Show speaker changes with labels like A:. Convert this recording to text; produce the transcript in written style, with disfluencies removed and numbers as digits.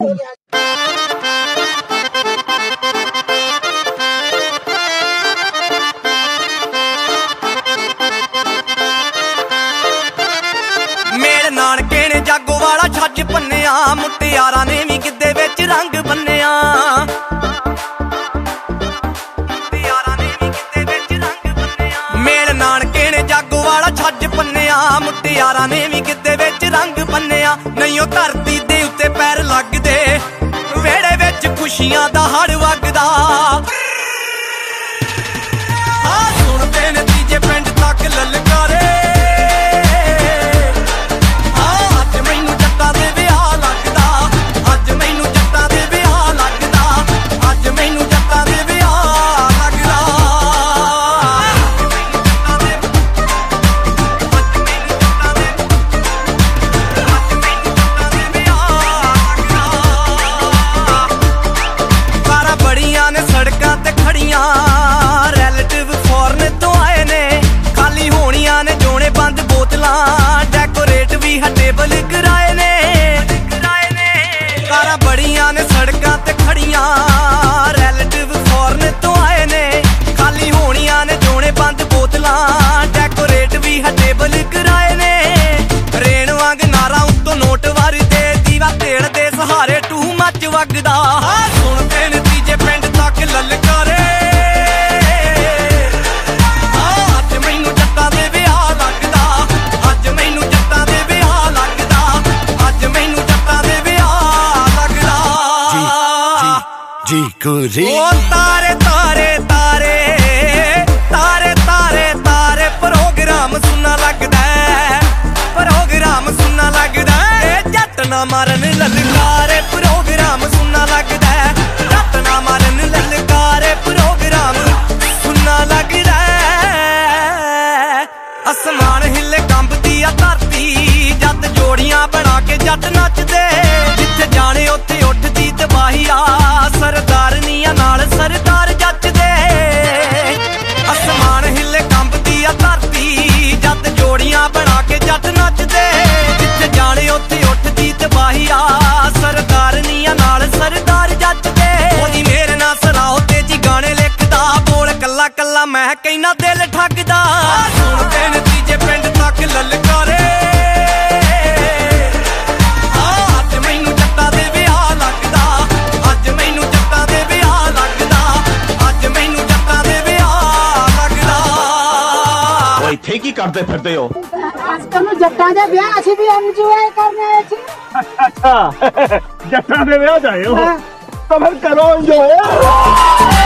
A: मेरे नानके ने जागो वाला छज भन्निया, मुटियारा ने भी गिद्धे विच रंग बन्निया। मेरे नानके ने जागो वाला छज भन्निया, मुटियारा ने भी गिद्धे विच रंग बन्निया। नहीं धरती दे उत्ते पैर लगदे, वेड़े विच खुशियां दा हड़ वगदा। सुनदे ने तीजे पिंड तक ललकारे, रिलेटिव फॉरन तो आए ने, खाली होनिया ने जोने बंद बोतलां, डेकोरेट भी टेबल कराए ने। कारां बड़ियां ने सड़कां ते खड़ियां, रिलेटिव फॉरन तो आए ने, खाली होनिया ने जोने बंद बोतलां, डेकोरेट भी टेबल कराए ने। रेण वांग नारा उत्तों नोट वरदे, दीवा तेड़ दे सहारे टू मच वगदा। सुनदे ने तीजे पिंड तक ललकारे, तारे तारे तारे तारे तारे तारे प्रोग्राम सुनना लगदा है, प्रोग्राम सुनना लगदा है। जट ना मारन ललकारे, प्रोग्राम सुनना लगदा है। जट ना मारन ललकारे, प्रोग्राम सुनना लगदा है। आसमान हिले कंबदी आ धरती, जट जोड़ियां बना के जट नचदे। जिथे जाने उत्थे उठदी तबाही आ, सरदारनियां नाल सरदार जचदे। आसमान हिले कंबदी आ धरती, जट जोड़ियां बना के जट नचदे। जिथे जाने उत्थे उठदी तबाही आ, सरदारनियां नाल सरदार जचदे। ओदी मेरे नाल सराओ तेजी गाने लिखदा, बोल कल्ला कल्ला मैं कहना दिल ठगदा। सुनदे ने तीजे पिंड तक ललकारे,
B: ਇੱਥੇ ਕੀ ਕਰਦੇ ਫਿਰਦੇ ਹੋ?
C: ਅਸਕਰ ਨੂੰ ਜੱਟਾਂ ਦੇ ਵਿਆਹ ਅਸੀਂ ਵੀ ਇੰਜੋਏ ਕਰਨੇ ਸੀ।
B: ਅੱਛਾ ਜੱਟਾਂ ਦੇ ਵਿਆਹ ਜਾਏ ਹੋ ਤਾਂ ਫਿਰ ਕਰੋ ਇੰਜੋਏ।